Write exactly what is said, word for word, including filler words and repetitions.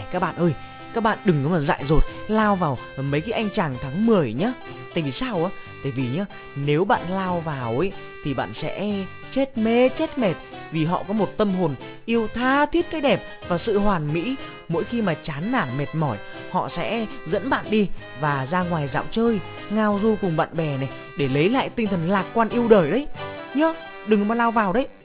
các bạn ơi, các bạn đừng có mà dại dột lao vào mấy cái anh chàng tháng mười nhá. Tại vì sao á? Tại vì nhá, nếu bạn lao vào ấy thì bạn sẽ chết mê chết mệt, vì họ có một tâm hồn yêu tha thiết cái đẹp và sự hoàn mỹ. Mỗi khi mà chán nản mệt mỏi, họ sẽ dẫn bạn đi và ra ngoài dạo chơi, ngao du cùng bạn bè này, để lấy lại tinh thần lạc quan yêu đời đấy nhá. Đừng mà lao vào đấy.